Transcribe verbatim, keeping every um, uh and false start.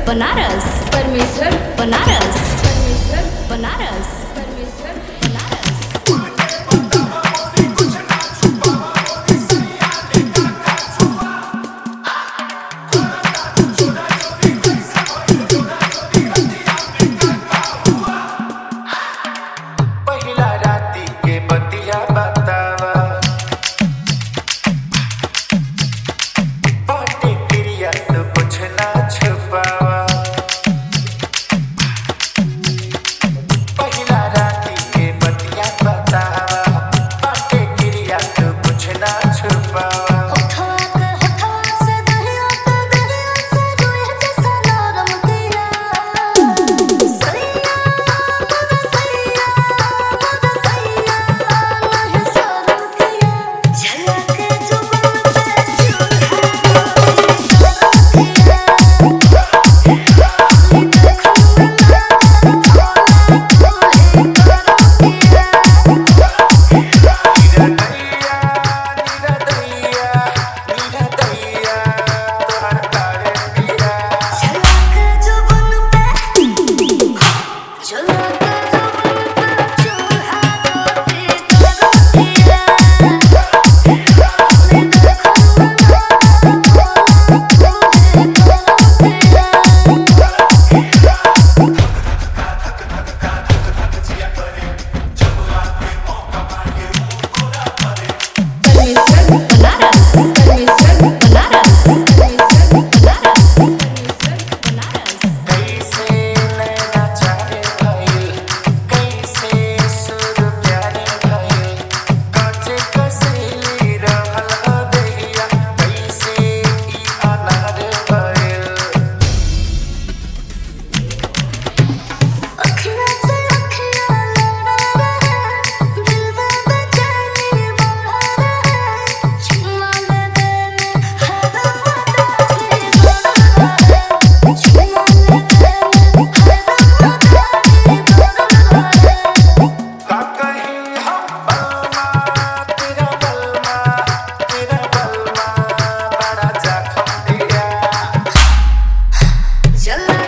बनारस परमेश्वर बनारस परमेश्वर बनारस परमेश्वर बनारस पहिला राती के बतिया बतावा बाटे क्रिया तो कुछ ना छुपावा पहिला राती के बतिया बतावा बाटे क्रिया तो कुछ ना छुपावा बनारस परमेश्वर बनारस परमेश्वर बनारस बनारस कैसे नैना चाहे भइल कैसे सुर प्यारे भइल काचे कसैली रहल हो दहिया कैसे ई अनार भइल का कहीं हम बलमा तेरा बलमा तेरा बलमा बड़ा जख्म दिया चला